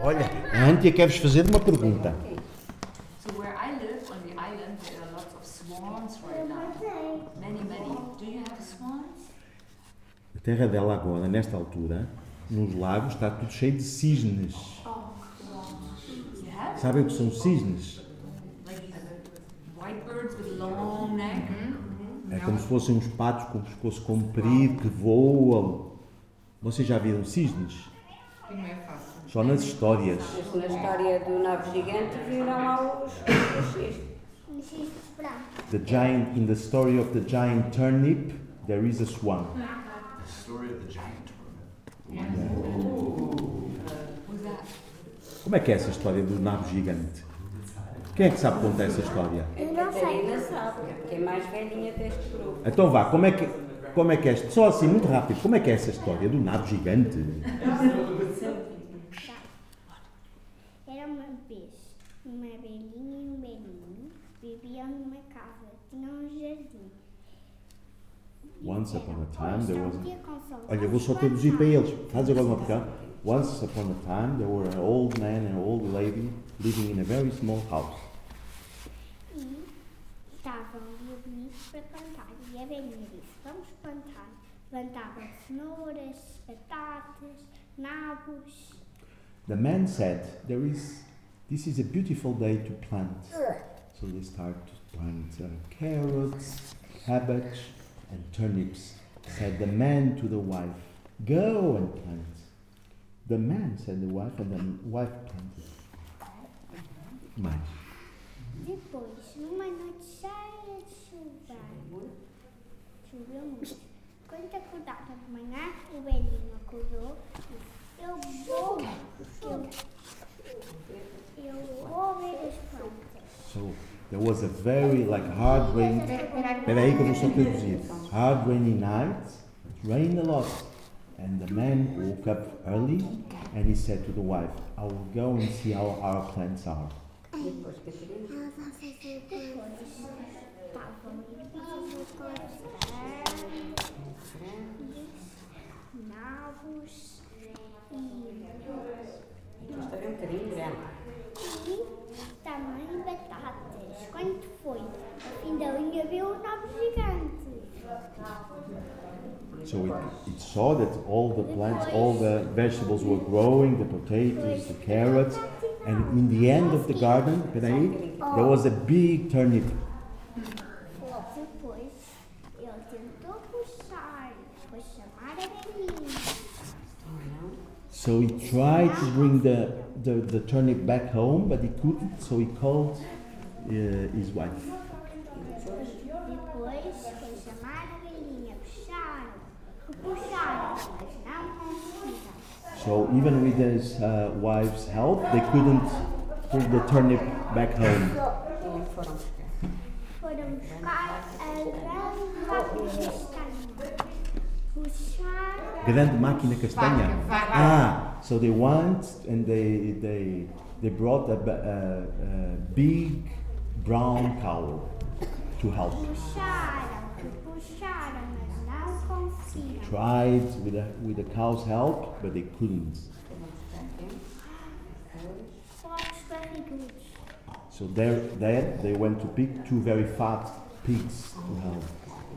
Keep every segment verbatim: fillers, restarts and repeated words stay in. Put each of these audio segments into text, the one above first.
Olha, a Ântia quer-vos fazer uma pergunta. So where I live on the island, there are lots of swans right now. Many, many. Do you have swans? A terra dela agora, nesta altura, nos lagos, está tudo cheio de cisnes. You have? Sabem o que são cisnes? Like white birds with long neck. É como se fossem uns patos com o pescoço comprido, que voam. Vocês já viram cisnes? Que não é fácil. Só nas histórias. Mas na história do nave gigante viram lá os cisnes. The giant, in the story of the giant turnip, there is a swan. The story of the giant turnip. Who's that? Como é que é essa história do nabo gigante? Quem é que sabe contar essa história? A Catarina sabe, que é mais velhinha deste grupo. Então vá, como é que, como é que é? Só assim, muito rápido, como é que é essa história do nabo gigante? Era uma vez uma velhinha e um velhinho viviam numa casa, tinham um jardim. Once upon a time there was... Tinha consoles. Olha, eu vou só traduzir para eles. Faz agora uma pequena. Once upon a time there were an old man and an old lady living in a very small house. E estavam reunidos para plantar. E a velhinha disse, vamos plantar. Plantavam cenouras, batatas, nabos. The man said, "There is, this is a beautiful day to plant." So they start to plant uh, carrots, cabbage, and turnips. Said the man to the wife, "Go and plant." The man said the wife, and the wife planted. Mais. Depois, numa noite cheia de chuva, choveu muito. Quando acordaram de manhã, o velhinho acordou e disse, eu vou, eu, eu vou ver as plantas. So there was a very like hard rain. Espera aí que eu vou só traduzir. Hard rainy night. It rained a lot, and the man woke up early, and he said to the wife, "I will go and see how our plants are." Depois Catarina. Depois, estavam limpos nabos e, A história é um bocadinho grande. e também batatas. Quando foi ao fim da linha, viu o nabo gigante. So it, it saw that all the plants, all the vegetables were growing, the potatoes, the carrots, and in the end of the garden, espera aí, there was a big turnip. Depois, ele tentou puxar, foi chamar a velhinha. So he tried to bring the, the, the turnip back home, but he couldn't, so he called uh, his wife. Depois, foi chamar a velhinha. Puxaram, puxaram, mas não conseguiram. So even with his uh, wife's help, they couldn't pull the turnip back home. Onde foram buscar? Foram buscar a grande máquina castanha. Puxaram. Grande máquina castanha. Vaca, vaca. Ah, so they went and they they they brought a, a, a big brown cow to help. Puxaram, puxaram, mas não conseguiram. Tried with the, with the cow's help, but they couldn't. Foram buscar quem? Fortes barrigudos. So there, there they went to pick two very fat pigs to help.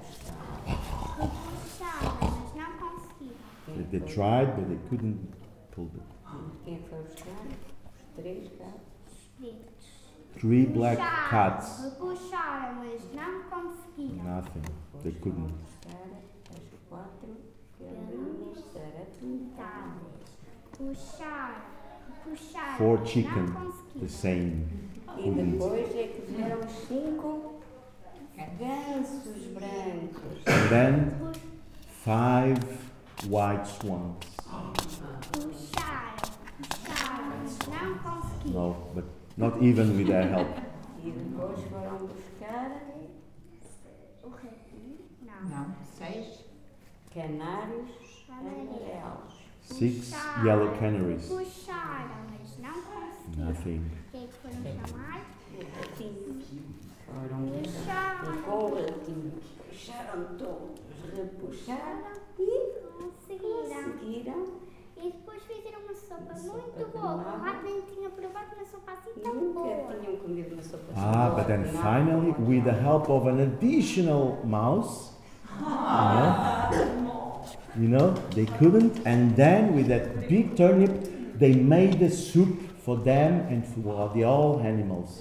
Puxaram, mas não conseguiram. They, they tried, but they couldn't pull it. Quem foi buscar? Os três gatos. Pretos. Three black Puxaram, cats. puxaram, mas não conseguiram. Nothing. They couldn't. Buscar as quatro galinhas sarapintadas. Puxaram, puxaram, Four mas chicken, não the conseguiram. same. E Couldn't. depois é que vieram os cinco gansos brancos. And then five white swans. Puxaram, puxaram, mas não conseguiram. No, but not even with their help. E depois foram buscar O ratinho? Não. Não, seis. canários amarelos. Six Puxaram, yellow canaries. Puxaram, mas não conseguiram. Nothing. O que é que foram chamar? O ratinho. Foram Puxaram. ficou o ratinho. Puxaram todos, repuxaram e Conseguiram. conseguiram. E depois fizeram uma sopa muito boa. O rato nem tinha provado uma sopa assim tão Nunca boa. tinham comido uma sopa de Ah, but then cebola, finally, nada. with the help of an additional mouse, you know, you know, they couldn't, and then with that big turnip, they made the soup for them and for the all animals.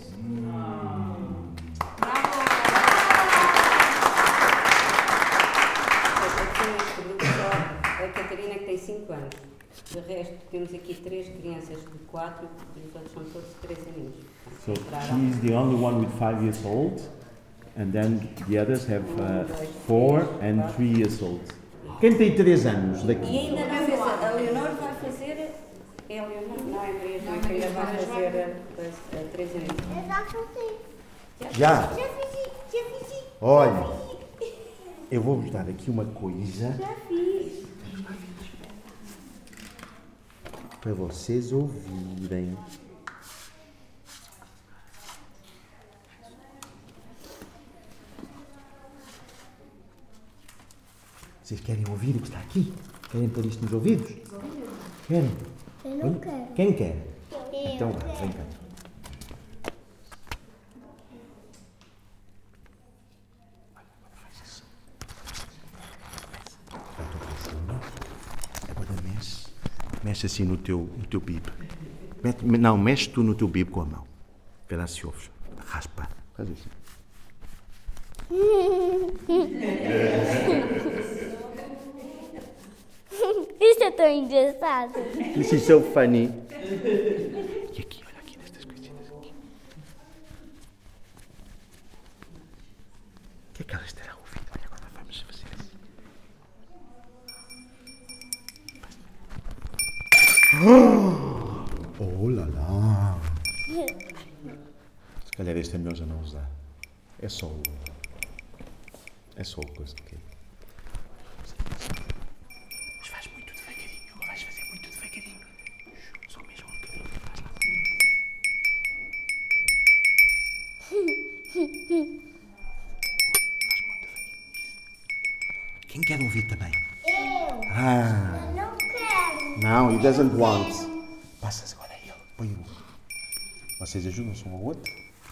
A Catarina que tem cinco anos. De resto, temos aqui três crianças de quatro e os outros são todos de três aninhos. So she is the only one with five years old, and then the others have uh, four and three years old. Quem tem três anos E daqui? ainda não fez, a Leonor vai fazer, é a Leonor, não é a Maria João, que ainda vai fazer a, a, a três aninhos. Eu já fiz. Já. Já fiz. Já fiz. Olha, eu vou-vos dar aqui uma coisa Já fiz. para vocês ouvirem. Vocês querem ouvir o que está aqui? Querem pôr isto nos ouvidos? Querem? Eu não quero. Quem quer? Eu Então vá, vem cá. Agora mexe. Mexe assim no teu, no teu bib. Mete- Não, mexe tu no teu bib com a mão. Vê lá se ouves. Raspa. Faz assim. Isso é tão engraçado. This is so funny. E aqui, olha aqui nestas coisinhas aqui. O que é que elas terão ouvido? Olha, agora vamos fazer assim. Oh lá lá. Se calhar este é melhor já não usar. É só o. É só o coisa que. Mas faz muito devagarinho. Agora vais fazer muito devagarinho. Só mesmo um bocadinho. Faz lá. Faz muito devagarinho. Quem quer ouvir também? Eu. Ah. Eu não quero. Não, he doesn't want. Passas agora a ele. Põe o. Vocês ajudam-se um ao outro?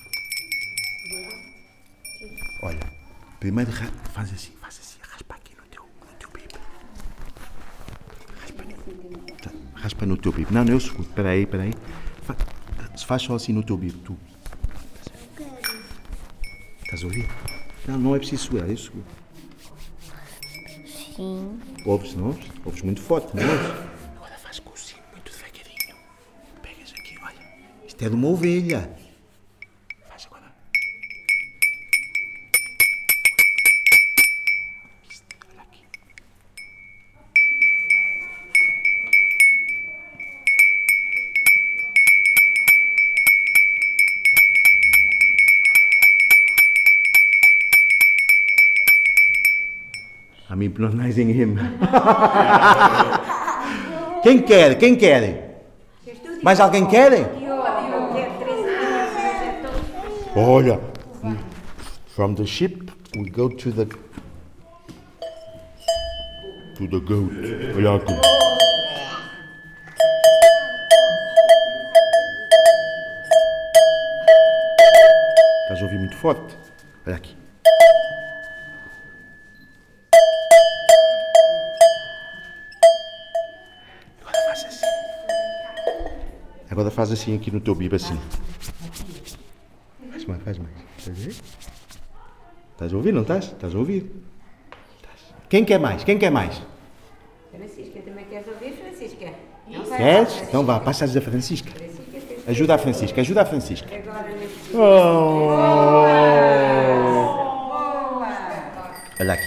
Olha, primeiro ra- faz assim, faz assim, raspa aqui no teu, no teu bib. Raspa no, tá, raspa no teu bib. Não, não, eu seguro. Espera aí, espera aí. Fa- se faz só assim no teu bib, tu. Estás a ouvir? Não, não é preciso segurar, eu seguro. Sim. Ouves, não ouves? Ouves muito forte, não ouves? Agora faz com o cinto muito devagarinho. Pegas aqui, olha. Isto é de uma ovelha. Faz agora. Isto, olha aqui. I'm hypnotizing him. Quem quer? Quem quer? Mais alguém quer? Olha, from the ship we go to the to the goat. Olha aqui. Estás a ouvir muito forte? Olha aqui. Agora faz assim. Agora faz assim aqui no teu bib, assim. Faz mais, faz mais. Estás a ver? Estás a ouvir, não estás? Estás a ouvir? Estás. Quem quer mais? Quem quer mais? Francisca, também queres ouvir, Francisca? Não vai Queres? lá, Então vá, passas a Francisca. Francisca, tens- Ajuda a Francisca, ajuda a Francisca. Agora neste Oh. Olha aqui.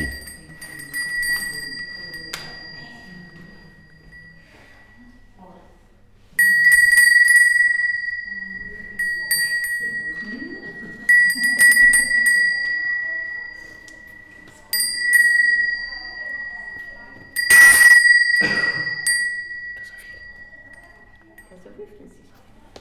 Queres ouvir, Francisca?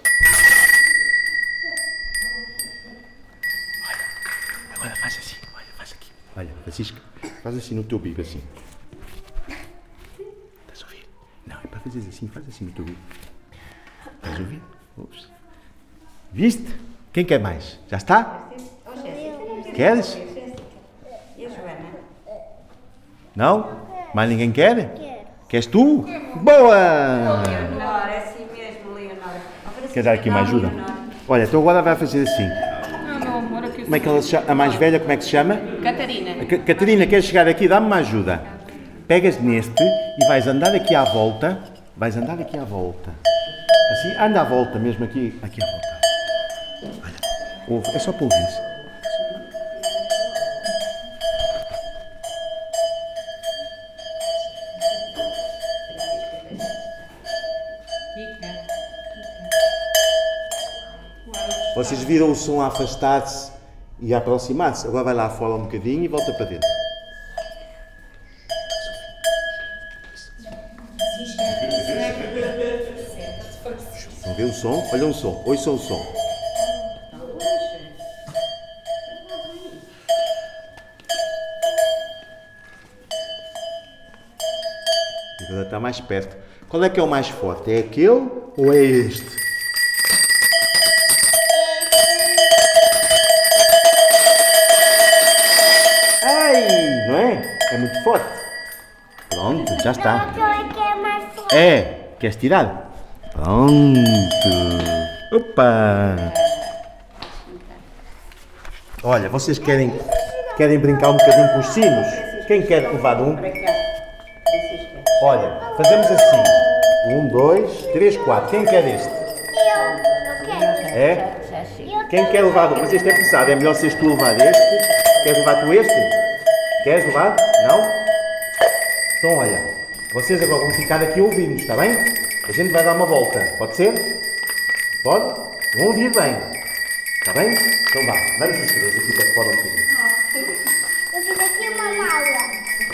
Agora faz assim, olha, faz aqui. Olha, Francisca, faz assim no teu bico, assim. Estás a ouvir? Não, é para fazeres assim, faz assim no teu bico. queres ouvir? Ups. Viste? Quem quer mais? Já está? Queres? E a Joana? Não? Mais ninguém quer? Quero. Queres tu? Boa! Leonor, é assim mesmo, Leonor. Quer dar aqui uma ajuda? Olha, então agora vai fazer assim. Não, meu amor, aqui Como é que ela se chama? A mais velha, como é que se chama? Catarina. A Ca- Catarina, queres chegar aqui? Dá-me uma ajuda. Pegas neste e vais andar aqui à volta. Vais andar aqui à volta. Assim, anda à volta mesmo aqui, aqui à volta. Olha, ouve, é só para ouvir. Vocês viram o som a afastar-se e a aproximar-se. Agora vai lá fora um bocadinho e volta para dentro. Estão a ver o som? Olha o som. Ouçam o som. Agora está mais perto. Qual é que é o mais forte? É aquele ou é este? Ai, não é? É muito forte. Pronto, já está. Aquela que é mais forte. É, queres tirar? Pronto. Opa! Olha, vocês querem, querem brincar um bocadinho com os sinos? Quem quer levar um? Para cá. Francisca. Olha, fazemos assim. Um, dois, três, quatro. Quem quer este? Eu. Eu quero. É? Já chega. Eu Quem quer levar um? Mas este é pesado. É melhor seres tu levar este. Queres levar tu este? Queres levar? Não? Então olha, vocês agora vão ficar aqui ouvindo, está bem? A gente vai dar uma volta. Pode ser? Pode? Vão ouvir bem. Está bem? Então vá. Vamos os três aqui para fora um bocadinho. Eu fiz aqui uma mala.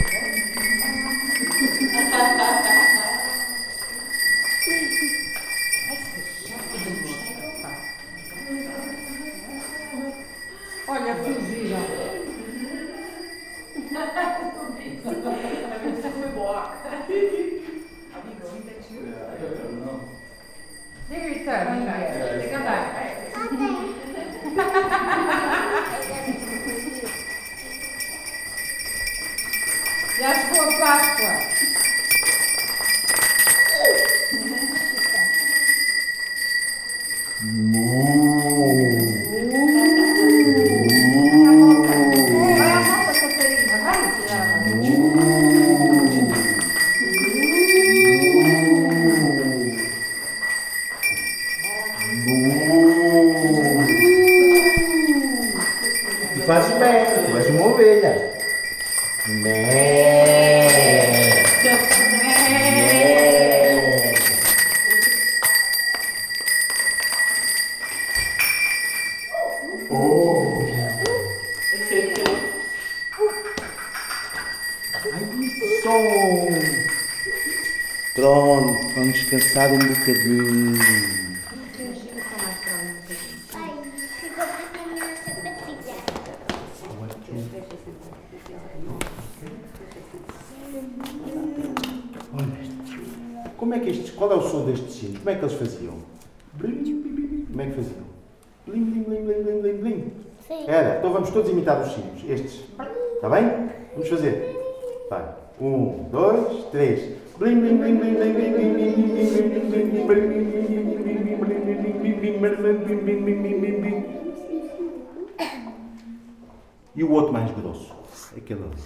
Olha, fugiram. Diga aí, tá, ninguém. Diga lá. Já chegou a Páscoa. Vai à volta, Catarina, vai. E fazes bem, tu és uma ovelha. Né? Ai, que som! Pronto, vamos descansar um bocadinho. Ai, ficou para mim na sapatilha. Olha, como é que estes, qual é o som destes sinos? Como é que eles faziam? Blim, blim, blim, blim. Como é que faziam? Blim, blim, blim, blim, blim, blim, blim. Sim. Era, então vamos todos imitar os sinos, estes. Está bem? Vamos fazer. Vai. Um, dois, três. Blim, blim, blim, blim, blim, blim, blim, blim, blim, blim, blim, blim, blim, blim. E o outro mais grosso? Aquele ali.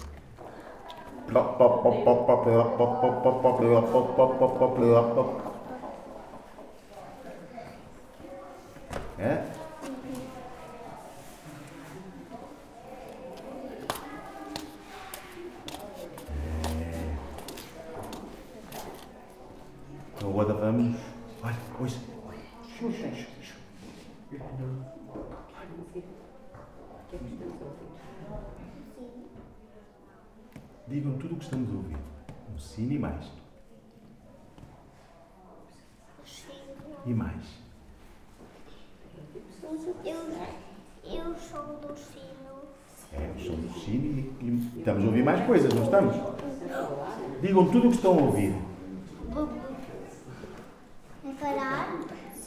É? Então agora vamos. Olha, ouça. Digam tudo o que estamos a ouvir. Um sino e mais. E mais. Eu, eu sou do sino. É, o som do sino e, e estamos a ouvir mais coisas, não estamos? Digam tudo o que estão a ouvir. Bubu. É parar?